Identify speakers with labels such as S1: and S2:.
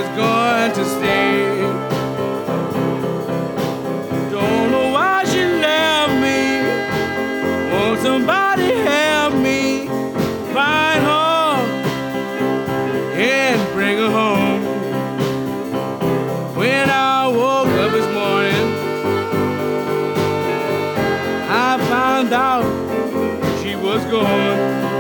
S1: was going to stay. Don't know why she left me. Won't somebody help me find her and bring her home? When I woke up this morning, I found out she was gone.